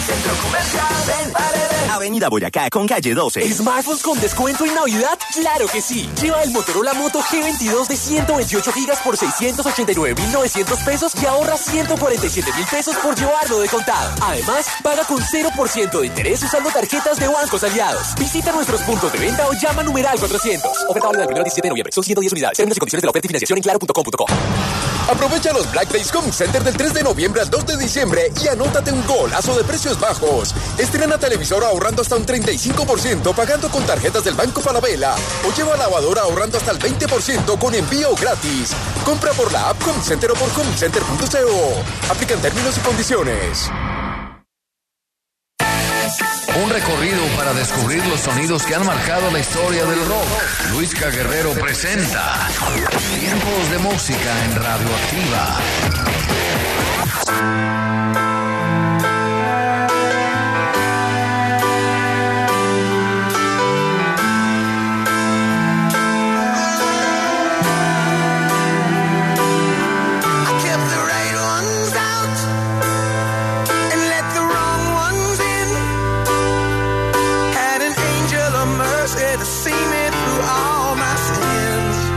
Centro Comercial Del Paredero. Avenida Boyacá con calle 12. ¿Smartphones con descuento en Navidad? ¡Claro que sí! Lleva el Motorola Moto G22 de 128 gigas por 689.900 pesos y ahorra 147.000 pesos por llevarlo de contado. Además, paga con 0% de interés usando tarjetas de bancos aliados. Visita nuestros puntos de venta o llama numeral 400. Oferta válida del 1 al 17 de noviembre. Son 110 unidades. Términos y condiciones de la oferta y financiación en claro.com.co. Aprovecha los Black Days Home Center del 3 de noviembre al 2 de diciembre y anótate un golazo de precios bajos. Estrena televisor ahorrando hasta un 35% pagando con tarjetas del Banco Falabella o lleva lavadora ahorrando hasta el 20% con envío gratis. Compra por la app Home Center o por homecenter.co. Aplican términos y condiciones. Un recorrido para descubrir los sonidos que han marcado la historia del rock. Luisca Guerrero presenta Tiempos de Música en Radioactiva.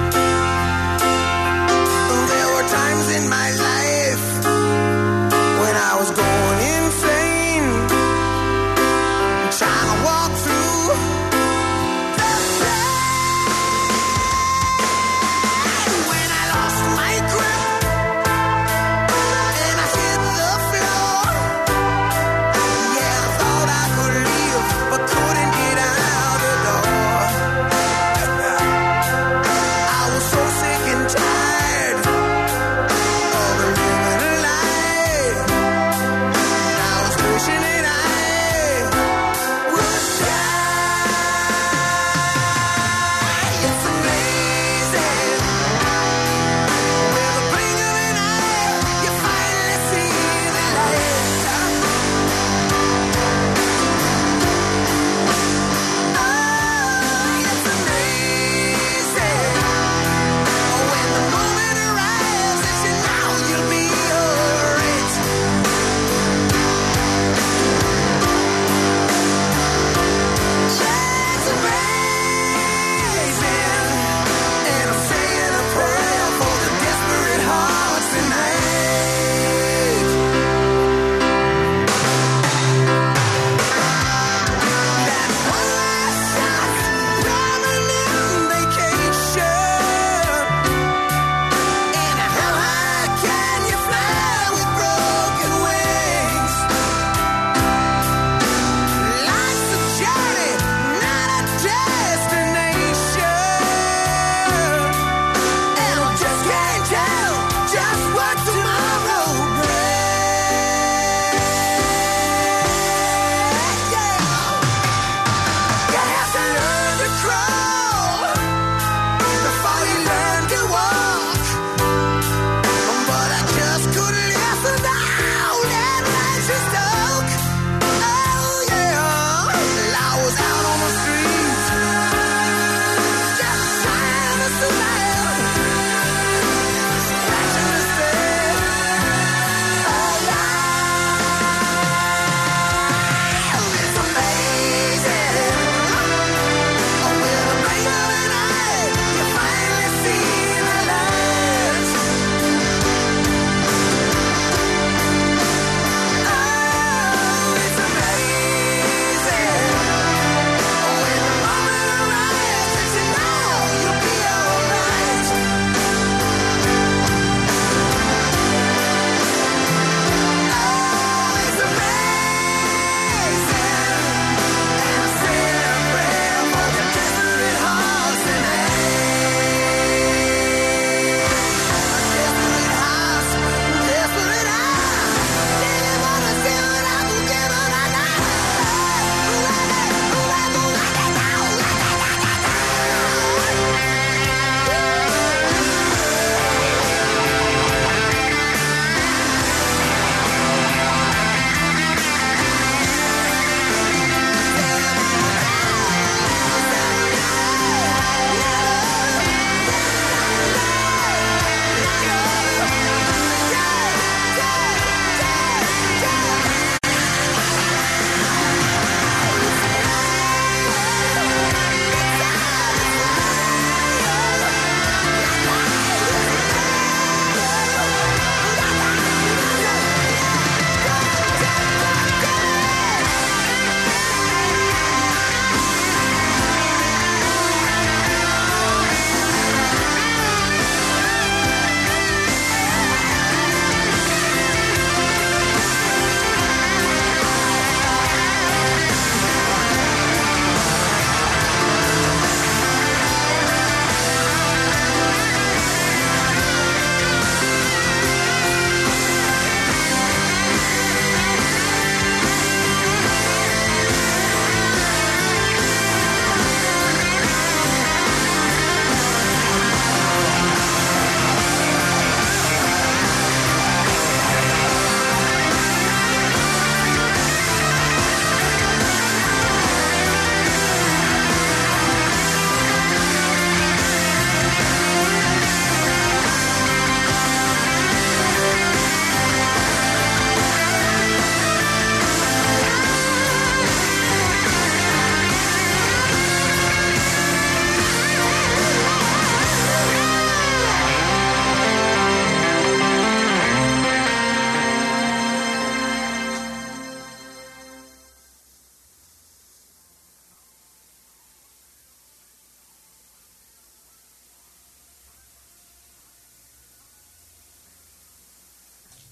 There were times in my life when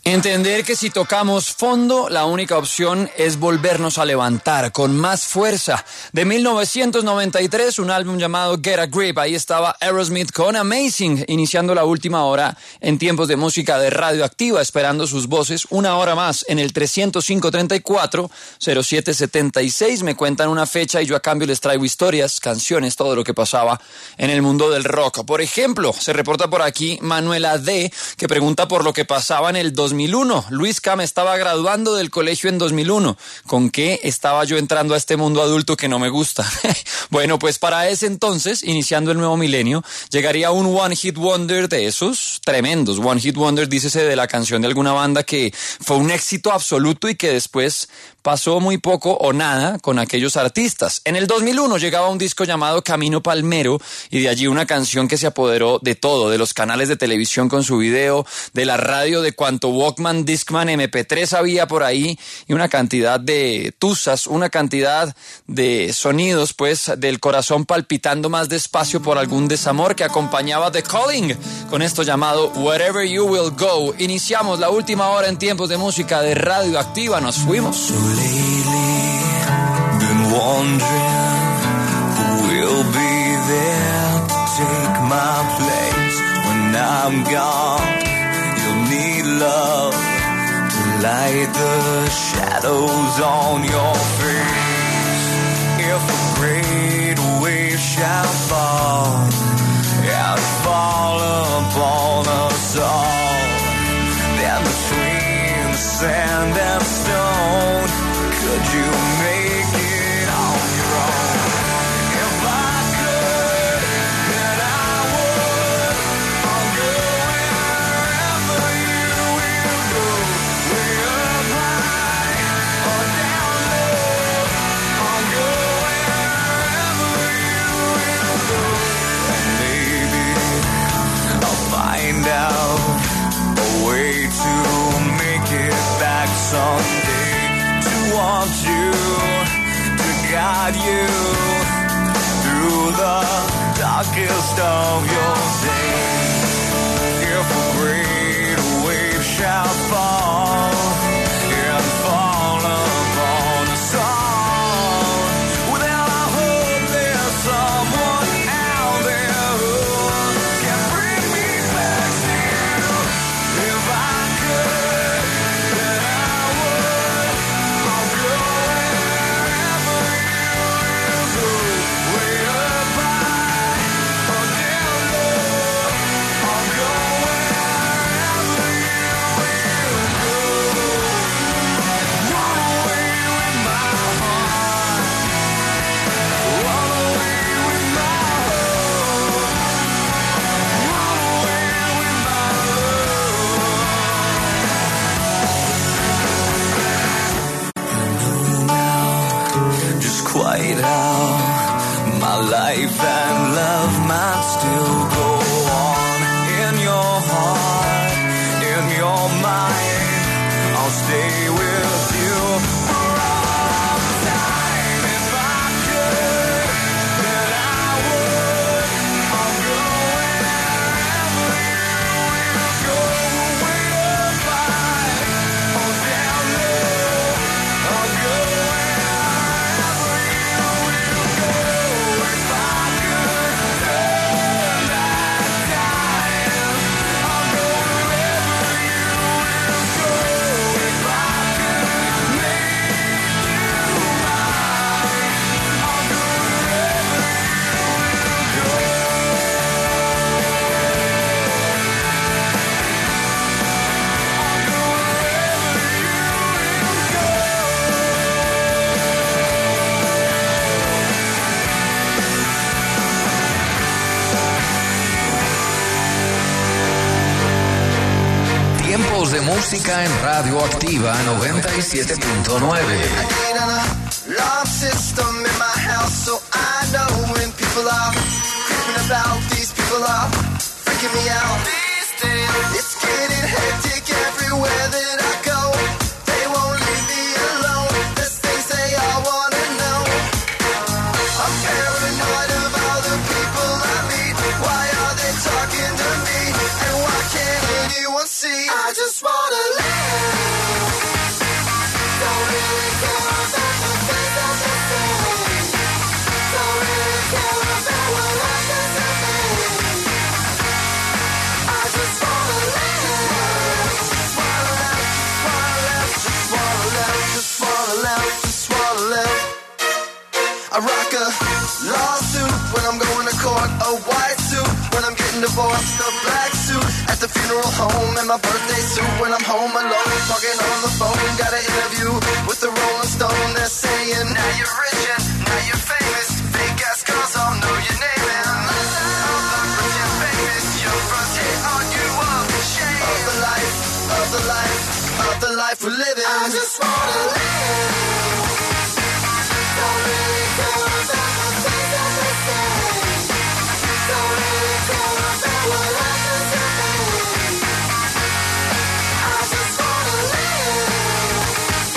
Entender que si tocamos fondo, la única opción es volvernos a levantar con más fuerza. De 1993, un álbum llamado Get a Grip. Ahí estaba Aerosmith con Amazing, iniciando la última hora en Tiempos de Música de Radioactiva, esperando sus voces una hora más en el 305-34-0776. Me cuentan una fecha y yo a cambio les traigo historias, canciones, todo lo que pasaba en el mundo del rock. Por ejemplo, se reporta por aquí Manuela D., que pregunta por lo que pasaba en el 2001. Luis K. me estaba graduando del colegio en 2001. ¿Con qué estaba yo entrando a este mundo adulto que no me gusta? Bueno, pues para ese entonces, iniciando el nuevo milenio, llegaría un One Hit Wonder de esos tremendos. One Hit Wonder, dícese de la canción de alguna banda que fue un éxito absoluto y que después pasó muy poco o nada con aquellos artistas. En el 2001 llegaba un disco llamado Camino Palmero y de allí una canción que se apoderó de todo, de los canales de televisión con su video, de la radio, de cuanto Walkman, Discman, MP3 había por ahí y una cantidad de tusas, una cantidad de sonidos, pues, del corazón palpitando más despacio por algún desamor que acompañaba The Calling con esto llamado Wherever You Will Go. Iniciamos la última hora en Tiempos de Música de Radioactiva. Nos fuimos. Lately, been wondering who will be there to take my place when I'm gone. You'll need love to light the shadows on your face. If a great wave shall fall and fall upon us all, then between the sand and stone, could you make it on your own? If I could, then I would. I'll go wherever you will go. Way up high or down low. I'll go wherever you will go. And maybe I'll find out a way to make it back someday. Want you to guide you through the darkest of your days. If a great wave shall fall and fall upon us all, well, then I hope there's someone out there who can bring me back to you. If I could, then I would. I'll go wherever you will go. Way up high or down low. I'll go wherever you will go. Run away with my heart. Run away with my hope. Run away with my love. Just quite how my life and love might still go on. In your heart, in your mind, I'll stay with you for all time. If I could, then I would. I'll go wherever you will go. Way up high or down low. I'll go wherever you will go. If I could turn back time, I'll go wherever you will go. If I could make you mine, I'll go wherever you will go. I'll go wherever you will go. Tiempos de Música en Radioactiva 97.9. Love system in my house, so I know when people are creeping about. These people are freaking me out. These days, it's getting hectic everywhere that I go. They won't leave me alone. There's things they all wanna know. I'm paranoid of all the people I meet. Why are they talking to me? And why can't anyone see? I just wanna live. out, just wanna live. I rock a lawsuit when I'm going to court, a white suit when I'm getting divorced, a black suit at the funeral home, and my birthday suit when I'm home alone, talking on the phone. Got an interview with the Rolling Stone. They're saying, now you're rich and now you're famous. Big ass girls all know your name, and all the rich and famous, your friends hate on you all the shame of the life, of the life, of the life we're living. I just wanna live. Don't really care about the things that they say. Don't really care about what happens to me. I just wanna live.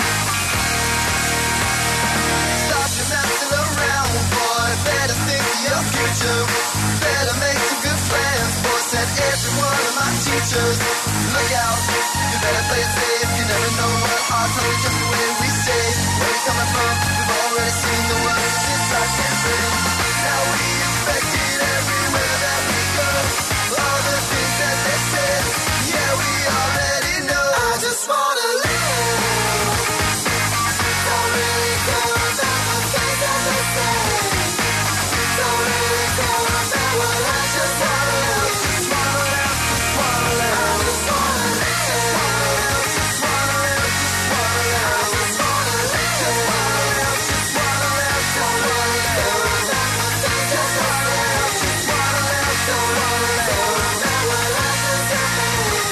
Stop your messing around, boy. Better think of your future. Better make some good plans, boy. Said every one of my teachers. Look out, you better play it safe. You never know what our tongue just the way we say. Where we coming from? We've already seen the worst since I can breathe. Now we expect it everywhere that we go. All the things that they said, yeah, we already know. I just wanna live. Don't really care about the things that they say. Don't really care about what I just wanna live. Just wanna live, just wanna live. I just wanna live. Just wanna live, just wanna live. Just wanna live, just wanna live. Just wanna live, just wanna live. Don't really care about the things that they say. Just wanna live, don't really care about what happens to me.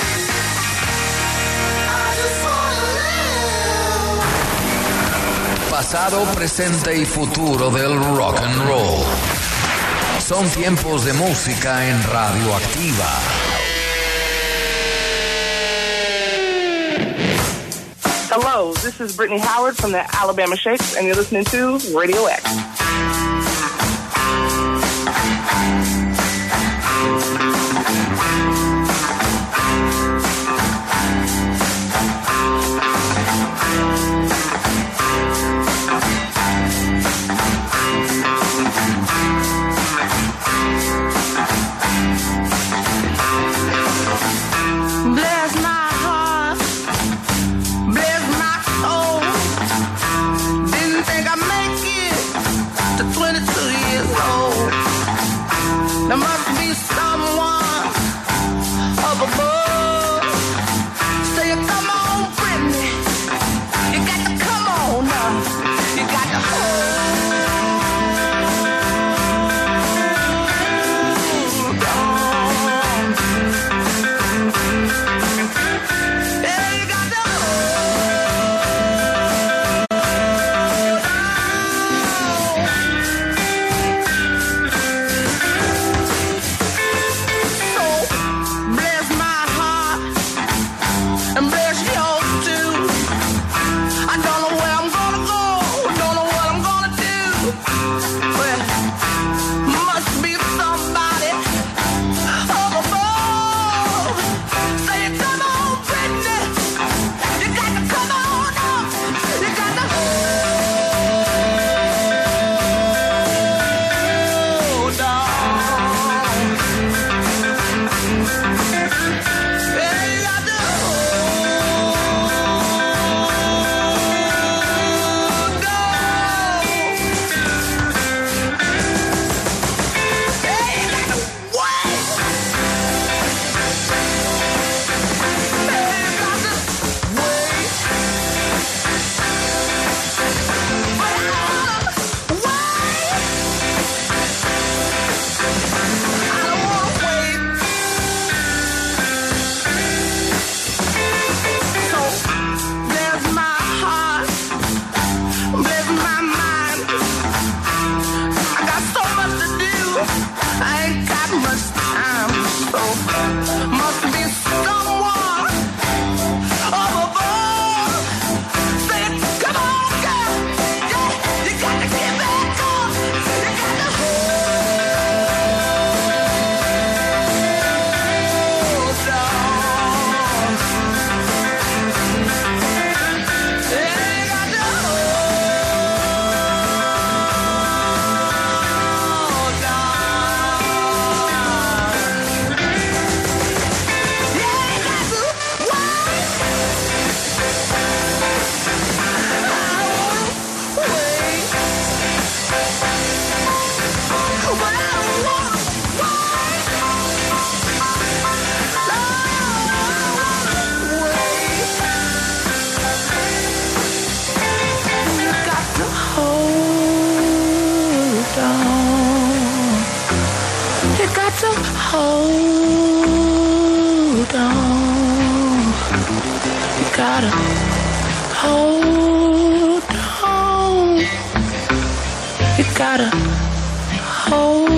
I just wanna live. Pasado, presente y futuro del rock and roll. Son tiempos de música en Radioactiva. Hello, this is Brittany Howard from the Alabama Shakes, and you're listening to Radio X. Bless my heart, bless my soul. Didn't think I'd make it to 22 years old. There must be someone hold on. You gotta hold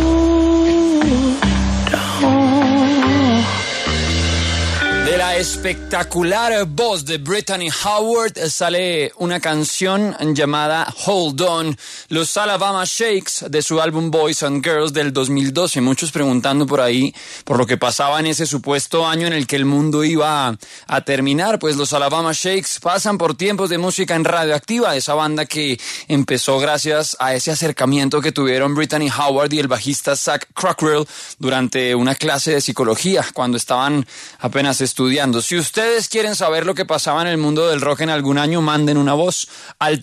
on. De la espectacular voz de Brittany Howard sale una canción llamada Hold On, los Alabama Shakes de su álbum Boys and Girls del 2012. Muchos preguntando por ahí por lo que pasaba en ese supuesto año en el que el mundo iba a terminar. Pues los Alabama Shakes pasan por tiempos de música en Radioactiva, esa banda que empezó gracias a ese acercamiento que tuvieron Brittany Howard y el bajista Zach Cockrell durante una clase de psicología cuando estaban apenas estudiando. Si ustedes quieren saber lo que pasaba en el mundo del rock en algún año, manden una voz al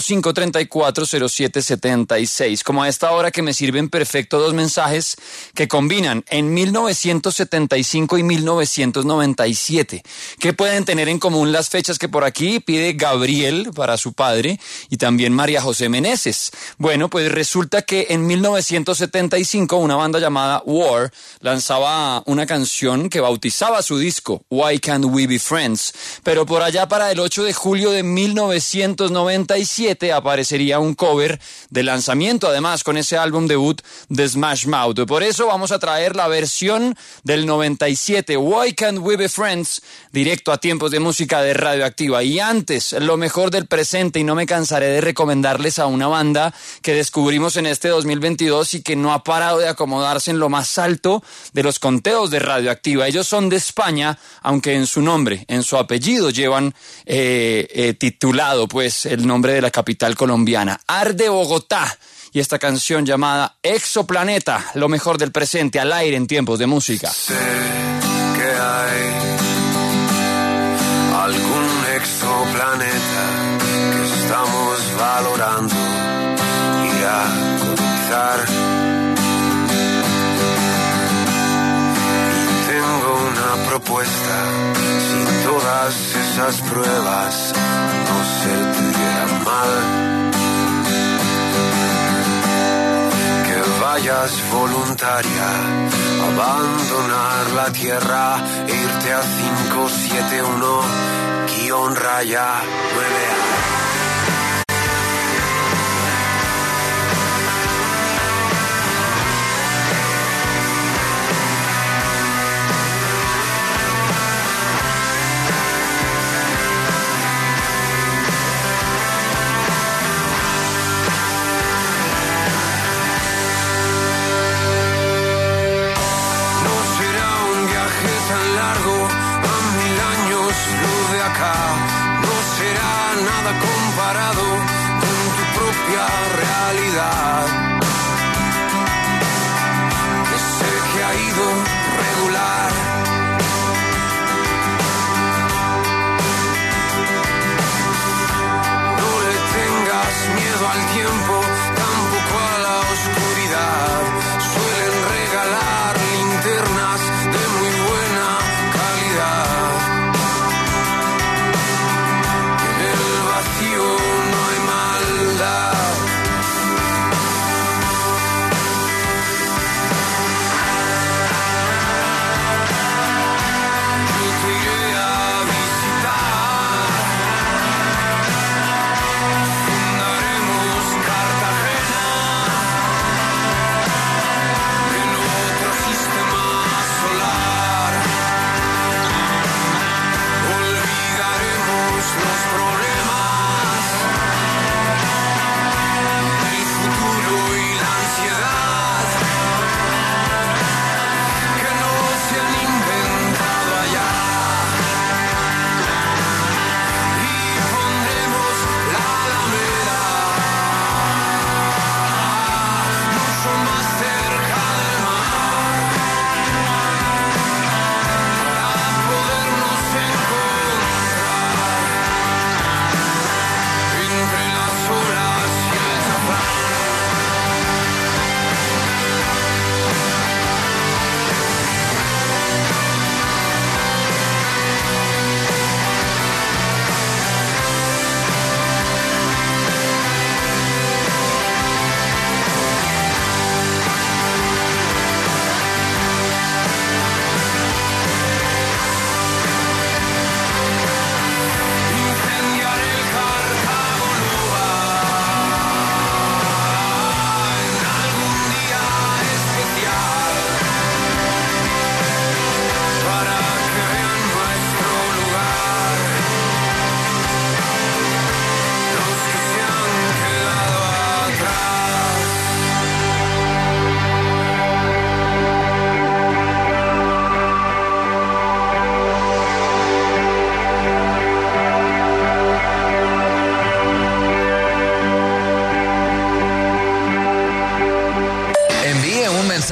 305-340776. Como a esta hora que me sirven perfecto dos mensajes que combinan en 1975 y 1997. ¿Qué pueden tener en común las fechas que por aquí pide Gabriel para su padre y también María José Meneses? Bueno, pues resulta que en 1975 una banda llamada War lanzaba una canción que bautizaba su disco Why Can't We Be Friends, pero por allá para el 8 de julio de 1997 aparecería un cover de lanzamiento, además con ese álbum debut de Smash Mouth. Por eso vamos a traer la versión del 97, Why Can't We Be Friends, directo a tiempos de música de Radioactiva. Y antes, lo mejor del presente, y no me cansaré de recomendarles a una banda que descubrimos en este 2022 y que no ha parado de acomodarse en lo más alto de los conteos de Radioactiva. Ellos son de España, aunque en su nombre, en su apellido llevan titulado pues el nombre de la capital colombiana, Arde Bogotá, y esta canción llamada Exoplaneta, lo mejor del presente al aire en tiempos de música. Sé que hay algún exoplaneta que estamos valorando ir a colonizar. Propuesta, si todas esas pruebas no se te dieran mal, que vayas voluntaria a abandonar la tierra e irte a 571-9A. No será nada comparado con tu propia realidad. Que sé que ha ido regular. No le tengas miedo al tiempo, tampoco a la oscuridad. Suelen regalar linternas de muy buena calidad. No hay maldad.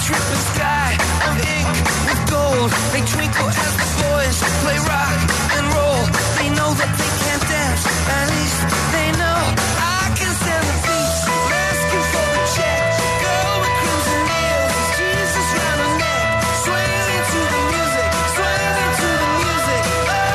tripping sky of ink with gold. They twinkle as the boys play rock and roll. They know that they can't dance, at least they know I can stand the beats. Asking for the check, girl with crimson nails, is Jesus round her neck, swinging to the music, swinging to the music.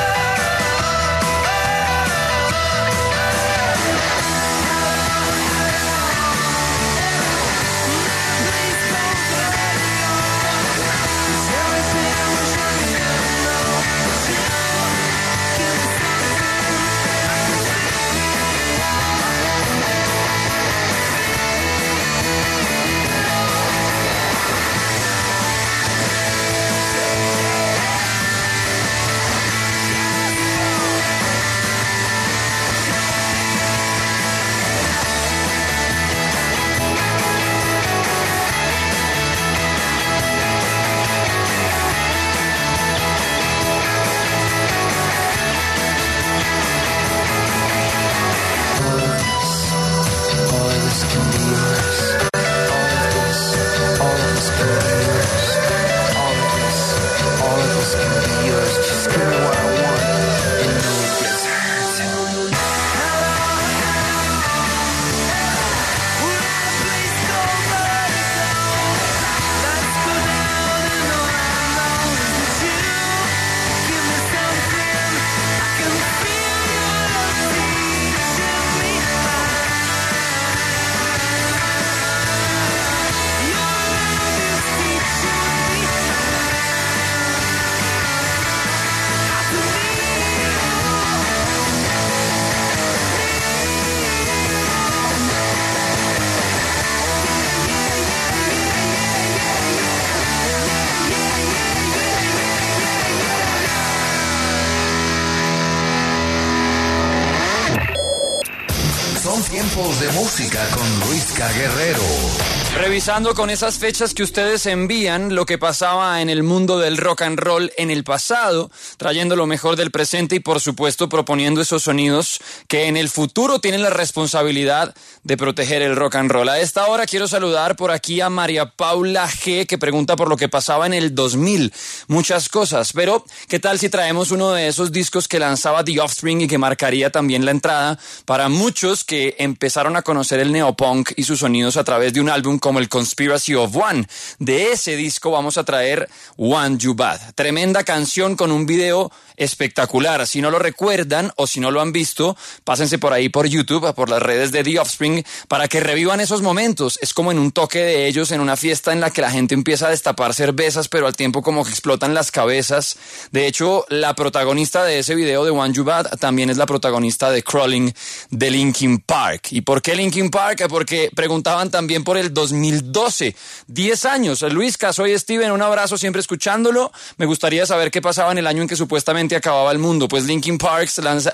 Son tiempos de música con Luisca Guerrero. Revisando con esas fechas que ustedes envían lo que pasaba en el mundo del rock and roll en el pasado, trayendo lo mejor del presente y por supuesto proponiendo esos sonidos que en el futuro tienen la responsabilidad de proteger el rock and roll. A esta hora quiero saludar por aquí a María Paula G, que pregunta por lo que pasaba en el 2000. Muchas cosas, pero ¿qué tal si traemos uno de esos discos que lanzaba The Offspring y que marcaría también la entrada para muchos que empezaron a conocer el neopunk y sus sonidos a través de un álbum como el Conspiracy of One? De ese disco vamos a traer Want You Bad. Tremenda canción con un video espectacular. Si no lo recuerdan o si no lo han visto, pásense por ahí por YouTube, por las redes de The Offspring, para que revivan esos momentos. Es como en un toque de ellos en una fiesta en la que la gente empieza a destapar cervezas, pero al tiempo como que explotan las cabezas. De hecho, la protagonista de ese video de Want You Bad también es la protagonista de Crawling de Linkin Park. ¿Y por qué Linkin Park? Porque preguntaban también por el 2012. 10 años. Luisca, soy Steven, un abrazo, siempre escuchándolo. Me gustaría saber qué pasaba en el año en que supuestamente acababa el mundo. Pues Linkin Park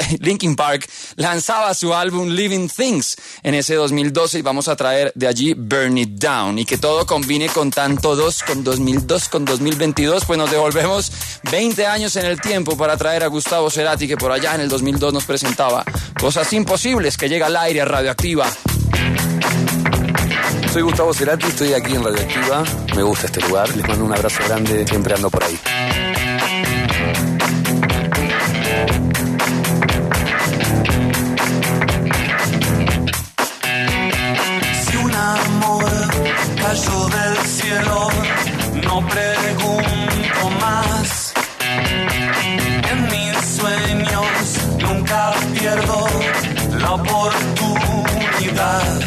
lanzaba su álbum Living Things en ese 2012 y vamos a traer de allí Burn It Down. Y que todo combine con tanto 2, con 2002, con 2022, pues nos devolvemos 20 años en el tiempo para traer a Gustavo Cerati, que por allá en el 2002 nos presentaba Cosas Imposibles, que llega al aire a Radioactiva. Soy Gustavo Cerati, estoy aquí en Radioactiva. Me gusta este lugar, les mando un abrazo grande, siempre ando por ahí. Si un amor cayó del cielo, no pregunto más. En mis sueños nunca pierdo la oportunidad.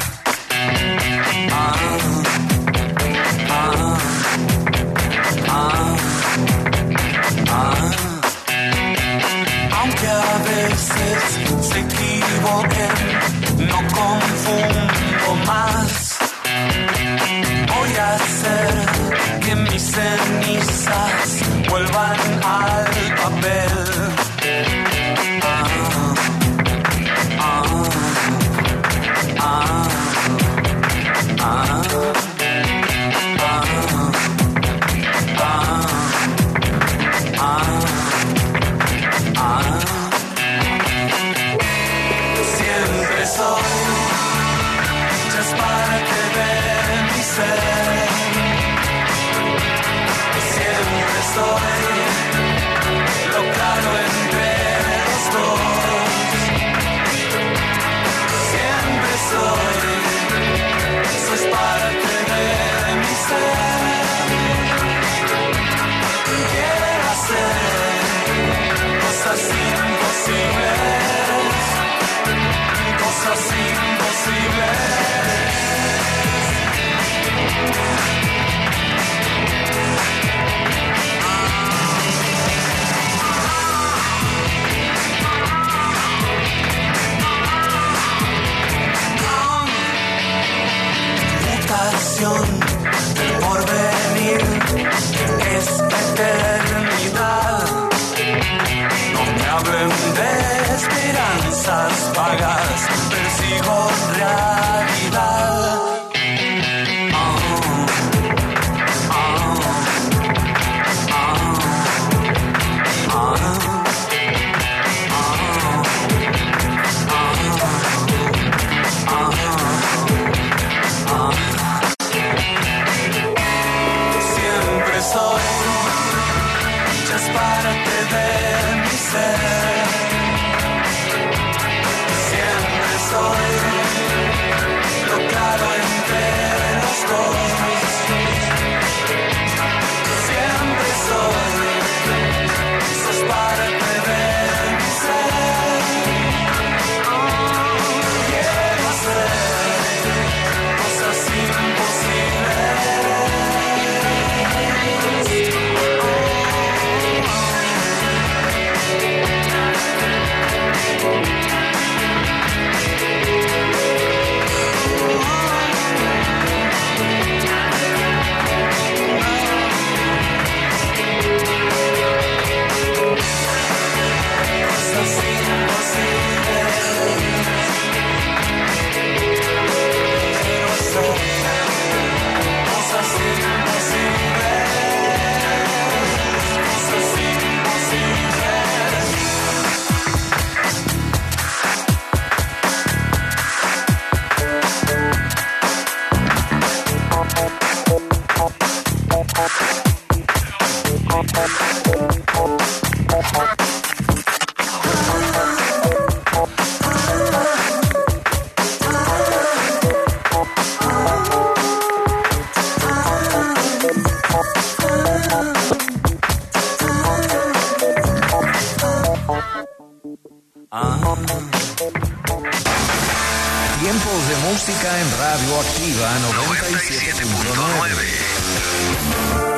Aunque a veces se equivoquen, no confundo más. Voy a hacer que mis cenizas estación del porvenir es eternidad. No me hablen de esperanzas vagas, persigo realidad. Siempre soy muchas partes de mi ser. Siempre soy lo claro entre los dos. Siempre soy esas partes de mi ser. Quiero hacer cosas imposibles. Tiempos de música en Radio Activa 97.9.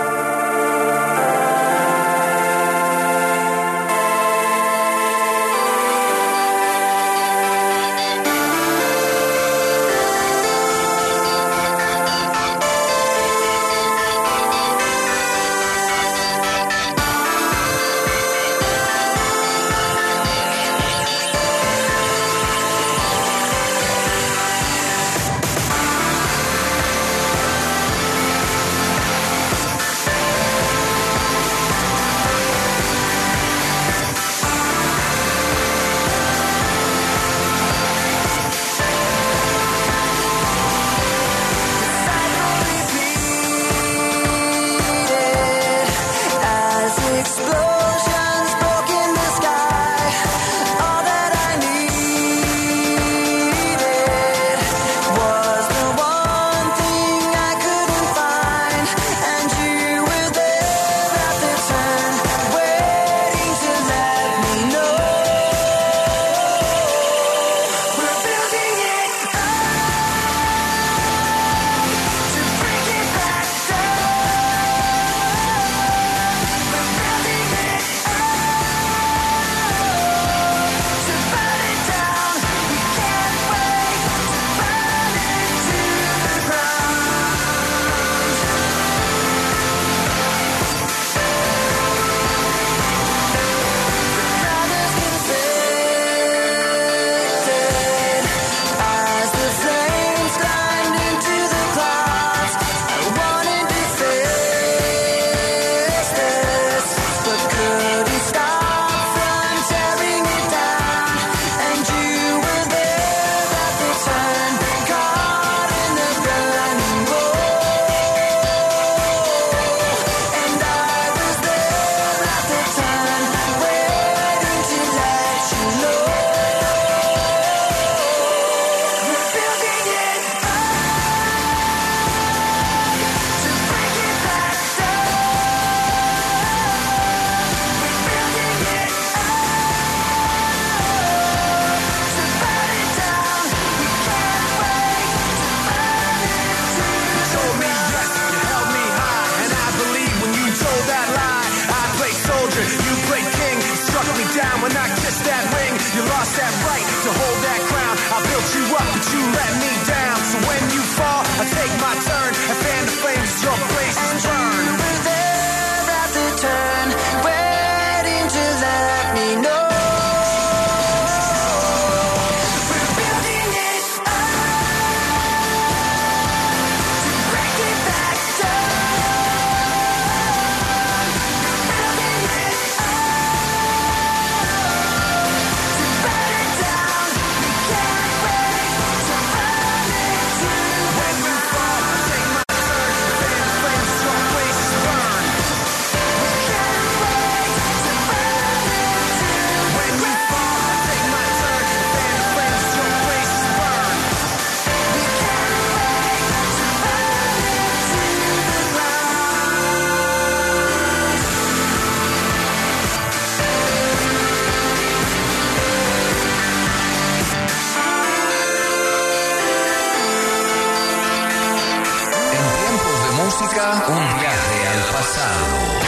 música, un viaje al pasado.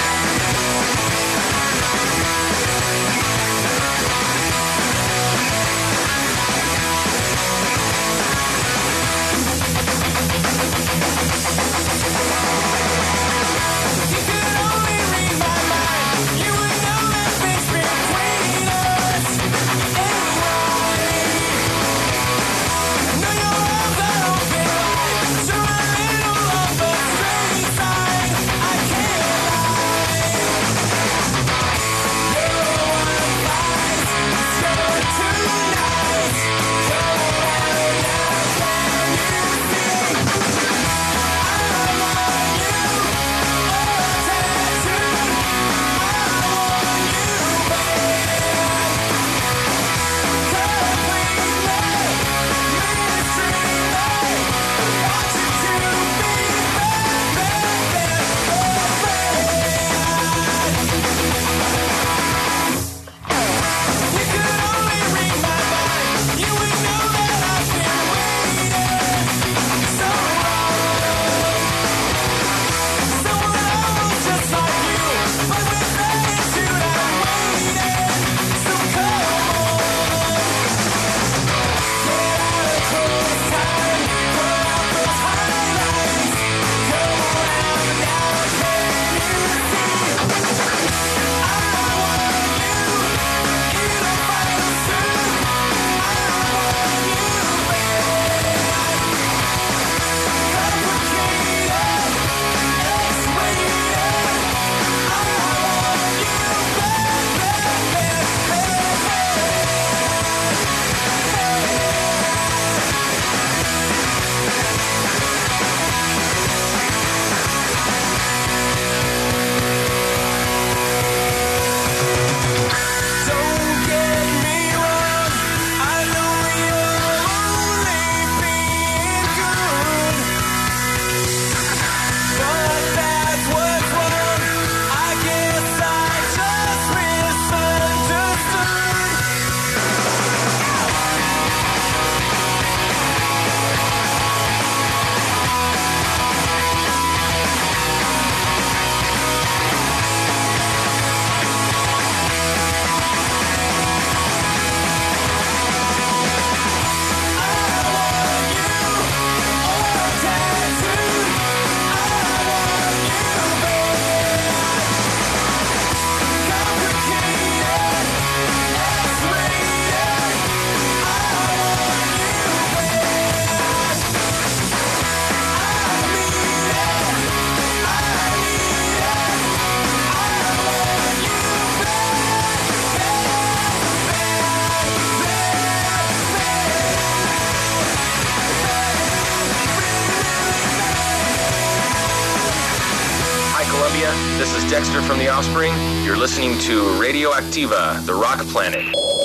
This is Dexter from The Offspring. You're listening to Radioactiva, The Rock Planet.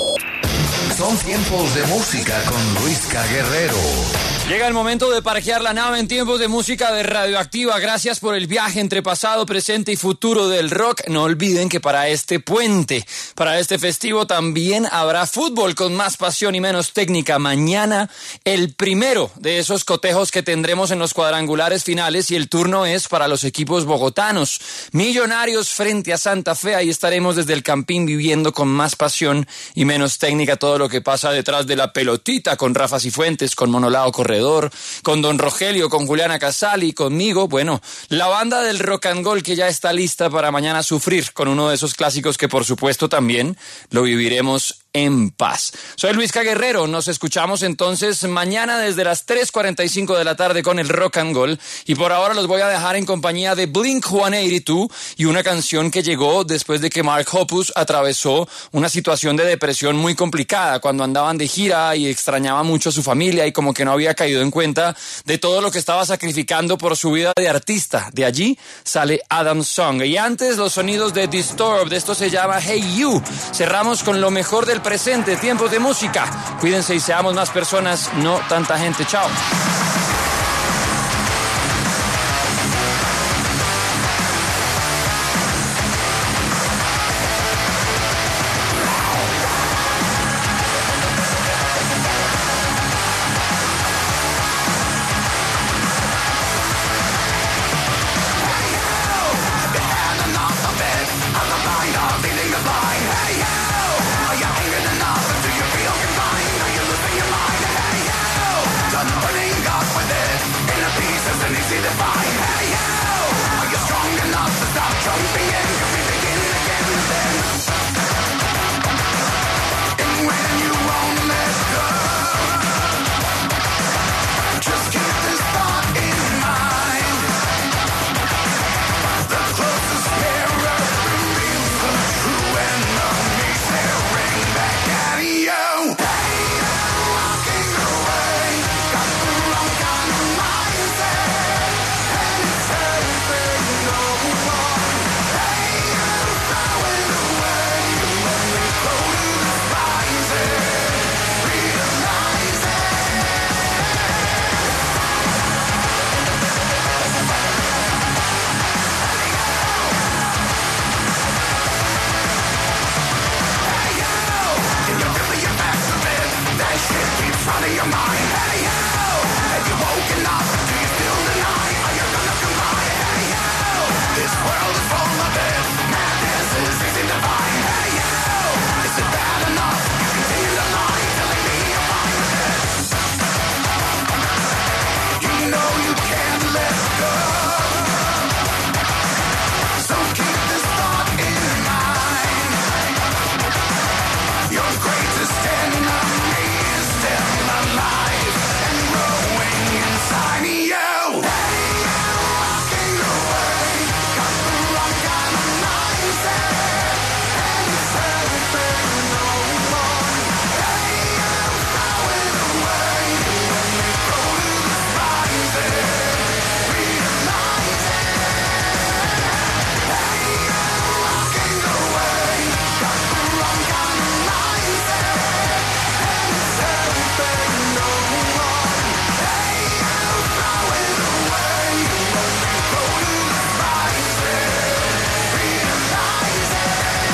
Son tiempos de música con Luisca Guerrero. Llega el momento de parquear la nave en tiempos de música de Radioactiva. Gracias por el viaje entre pasado, presente y futuro del rock. No olviden que para este puente, para este festivo también habrá fútbol con más pasión y menos técnica. Mañana el primero de esos cotejos que tendremos en los cuadrangulares finales y el turno es para los equipos bogotanos. Millonarios frente a Santa Fe. Ahí estaremos desde el Campín viviendo con más pasión y menos técnica todo lo que pasa detrás de la pelotita con Rafa Cifuentes, con Monolao Corredor, con Don Rogelio, con Juliana Casali, conmigo. Bueno, la banda del Rock and Roll que ya está lista para mañana sufrir con uno de esos clásicos que por supuesto también lo viviremos en paz. Soy Luisca Guerrero, nos escuchamos entonces mañana desde las 3:45 de la tarde con el Rock and Roll y por ahora los voy a dejar en compañía de Blink-182 y una canción que llegó después de que Mark Hoppus atravesó una situación de depresión muy complicada cuando andaban de gira y extrañaba mucho a su familia y como que no había caído en cuenta de todo lo que estaba sacrificando por su vida de artista. De allí sale Adam Song. Y antes los sonidos de Disturbed, esto se llama Hey You. Cerramos con lo mejor del presente, tiempos de música. Cuídense y seamos más personas, no tanta gente. Chao. easy to find. Hey you, are you strong enough to stop jumping in? Can we begin again then? And when you won't let go, just keep this thought in mind. The closest mirror reveals the true enemy staring back at you. Hey you, walking away, got the wrong kind of mindset, and it's hurting no one. Hey you, throw it away, let me go to despise it, realize it. Hey you, can you feel the effects of it? That shit keeps running your mind. Hey you, have you woken up? Do you still deny? Are you gonna combine? Hey you, this world is full of it. Madness is easy to find. Hey you, is it bad enough? You continue to lie, telling me you're fine with it. You know you can't let go, so keep this thought in mind. Your greatest enemy is still alive and growing inside you. Hey you, walking away, got the wrong kind of mindset, and it's hurting no one. Hey you, throw it away, let me go to despise it, realize it. Hey you, walking away, got the wrong kind of mindset, and it's hurting no one. Hey you, throw it away, let me go to despise it, realize it.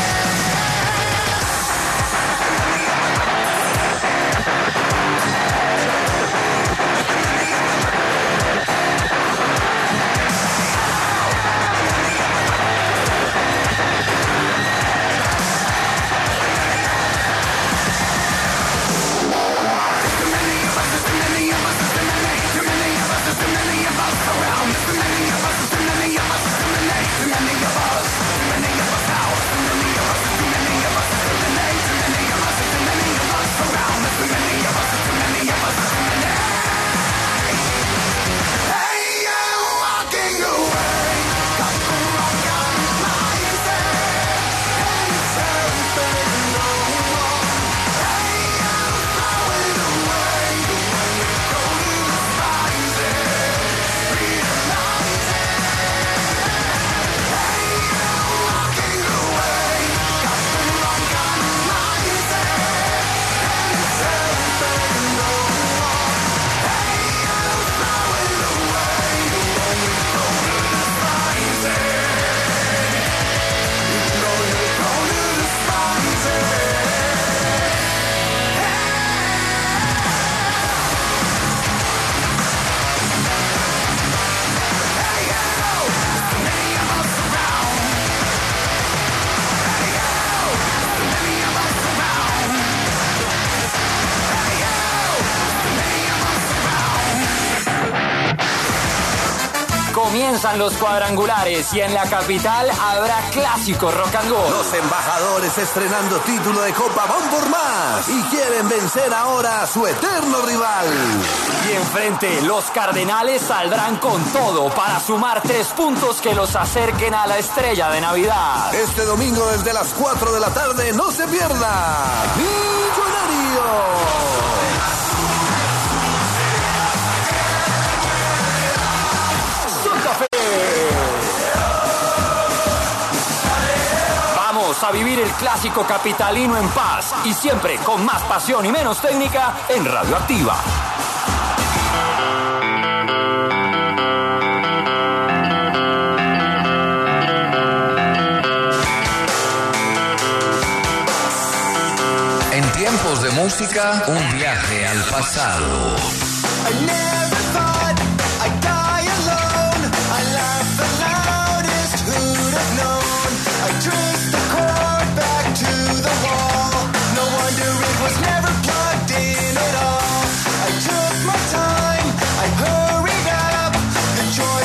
Hey you, walking away, got the wrong kind of mindset, and it's hurting no one. Hey you, throw it away, let me go to despise it, realize it. Hey you, walking away, got the wrong kind of mindset, and it's hurting no one. Hey you, throw it away, let me go to despise it. You know you're gonna despise it. Hey you, too many of us around. Hey you, too many of us around. Hey you, too many of us around. Comienzan los cuadrangulares y en la capital habrá clásico rock and roll. Los embajadores estrenando título de Copa van por más y quieren vencer ahora a su eterno rival. Y enfrente, los Cardenales saldrán con todo para sumar 3 puntos que los acerquen a la estrella de Navidad. Este domingo desde las 4 de la tarde no se pierda Millonarios. Santa Fe. Vamos a vivir el clásico capitalino en paz y siempre con más pasión y menos técnica en Radioactiva. En tiempos de música, un viaje al pasado. I never thought I'd die alone. I laughed the loudest, who'd have known? I traced the cord back to the wall. No wonder it was never plugged in at all. I took my time, I hurried up. The joy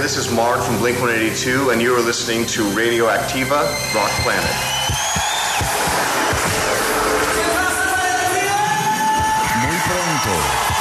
this is Mark from Blink-182, and you are listening to Radio Activa, Rock Planet. Muy pronto.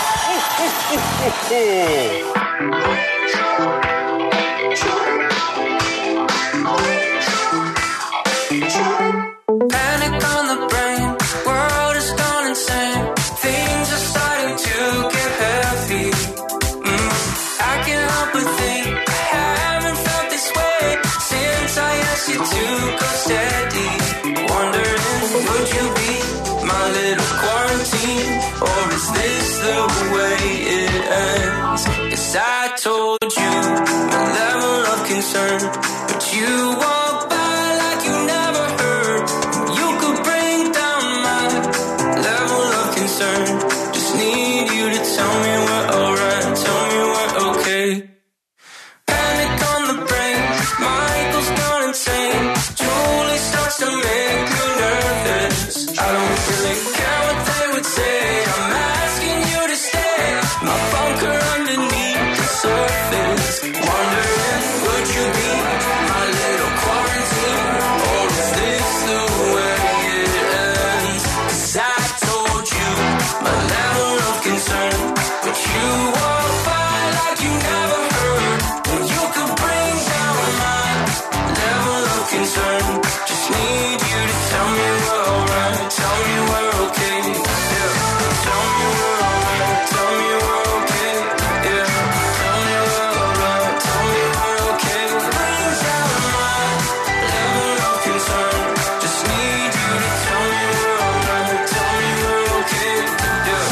Panic on the brain, world has gone insane. Things are starting to get heavy. I can't help but think I haven't felt this way since I asked you to go steady. Wondering, would you be my little quarantine, or is this the way it ends? 'Cause I told you my level of concern, but you walk by like you never heard. You could bring down my level of concern. Just need you to tell me we're alright, tell me we're okay. Panic on the brain, Michael's gone insane. Julie starts to make me nervous. I don't really care what they would say. I'm asking you to stay. My bunker underneath the surface. Wondering, would you be my little quarantine, or is this the way it ends? 'Cause I told you my level of concern, but you walk by like you never heard. And you could bring down my level of concern. Just need you to tell me we're alright, tell me we're okay. Yeah, tell me we're alright, tell me we're okay. Yeah, tell me we're alright, tell me we're okay. Bring down my level of concern. Just need you to tell me we're alright, tell me we're okay. Yeah.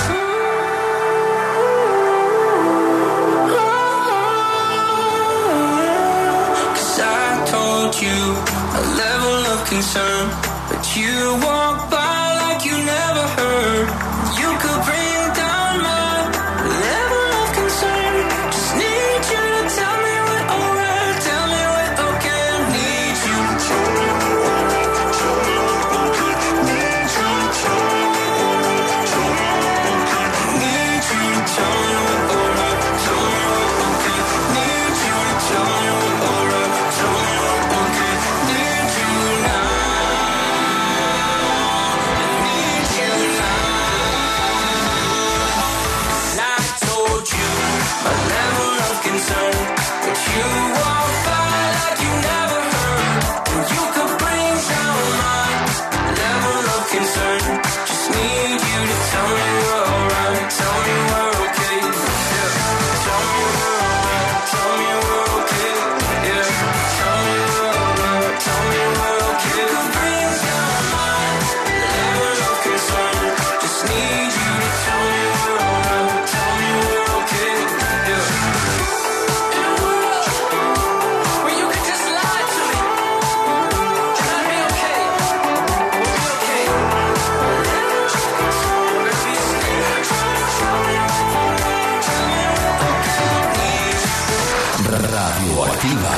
'Cause I told you a level of concern, but you walk by like you never heard. You could bring down my level of concern. Just need you to tell me we're alright, tell me we're okay. Need you to tell me we're alright, tell me we're okay. Need you to tell me need you to tell me we're alright, tell me we're okay. Need you to tell me we're alright, tell me we're okay. Need you now. Need you now. I told you my level of concern, but you walk by like you never heard. And you could bring down my level of concern. Just need you to tell me we're alright, tell me we're okay. Yeah, tell me we're alright, tell me we're okay. Yeah, tell me we're alright, tell me we're okay. You could bring down my level of concern. Just need you to tell me we're alright, tell me we're okay. Yeah. In a world where you could just lie to me, and I'd be okay. We'll be okay. Radioactiva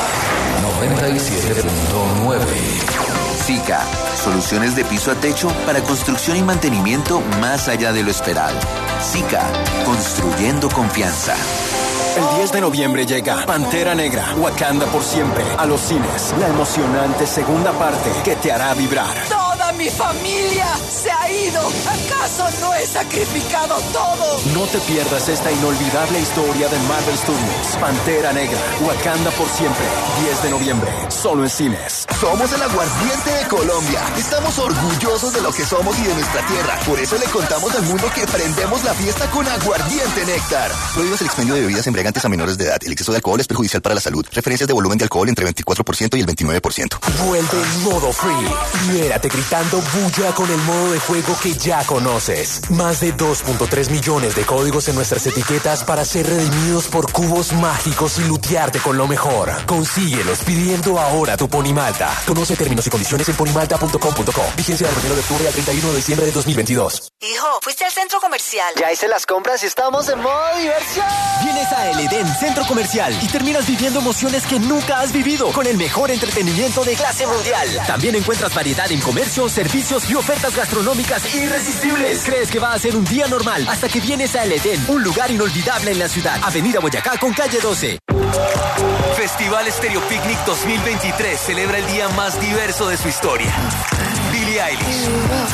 97.9. SICA, soluciones de piso a techo para construcción y mantenimiento más allá de lo esperado. SICA, construyendo confianza. El 10 de noviembre llega Pantera Negra, Wakanda por siempre, a los cines. La emocionante segunda parte que te hará vibrar. ¡Toda mi familia se ha ido! ¿Acaso no he sacrificado todo? No te pierdas esta inolvidable historia de Marvel Studios. Pantera Negra, Wakanda por siempre, 10 de noviembre, solo en cines. Somos el aguardiente de Colombia. Estamos orgullosos de lo que somos y de nuestra tierra. Por eso le contamos al mundo que prendemos la fiesta con Aguardiente Néctar. Prohíbes el expendio de bebidas embriagantes a menores de edad. El exceso de alcohol es perjudicial para la salud. Referencias de volumen de alcohol entre 24% y el 29%. Vuelve el modo free. Libérate gritando bulla con el modo de juego que ya conoces. Más de 2.3 millones de códigos en nuestras etiquetas para ser redimidos por cubos mágicos y lutearte con lo mejor. Consíguelos pidiendo ahora tu Ponimalta. Conoce términos y condiciones en ponimalta.com.co. Vigencia del 1 de octubre al 31 de diciembre de 2022. Hijo, ¿fuiste al centro comercial? Ya hice las compras y estamos en modo diversión. Vienes a El Edén Centro Comercial y terminas viviendo emociones que nunca has vivido con el mejor entretenimiento de clase mundial. También encuentras variedad en comercio precios, servicios y ofertas gastronómicas irresistibles. Crees que va a ser un día normal hasta que vienes a El Edén, un lugar inolvidable en la ciudad. Avenida Boyacá con calle 12. Festival Stereo Picnic 2023 celebra el día más diverso de su historia. Billie Eilish,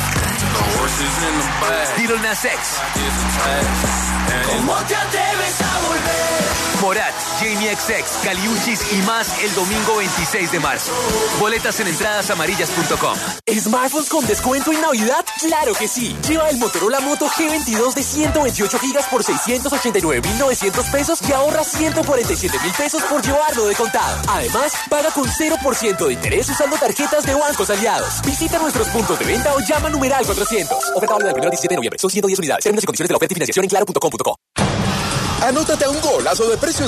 Lil Nas X, ¿Cómo te atreves a volver? Morat, Jamie XX, Caliuchis y más el domingo 26 de marzo. Boletas en entradasamarillas.com. ¿Smartphones con descuento en Navidad? ¡Claro que sí! Lleva el Motorola Moto G22 de 128 gigas por 689,900 pesos y ahorra 147,000 pesos por llevarlo de contado. Además, paga con 0% de interés usando tarjetas de bancos aliados. Visita nuestros puntos de venta o llama numeral 400. Oferta válida del 1 al 17 de noviembre. Son 110 unidades. Términos y condiciones de la oferta y financiación en claro.com.co. Anótate a un golazo de precios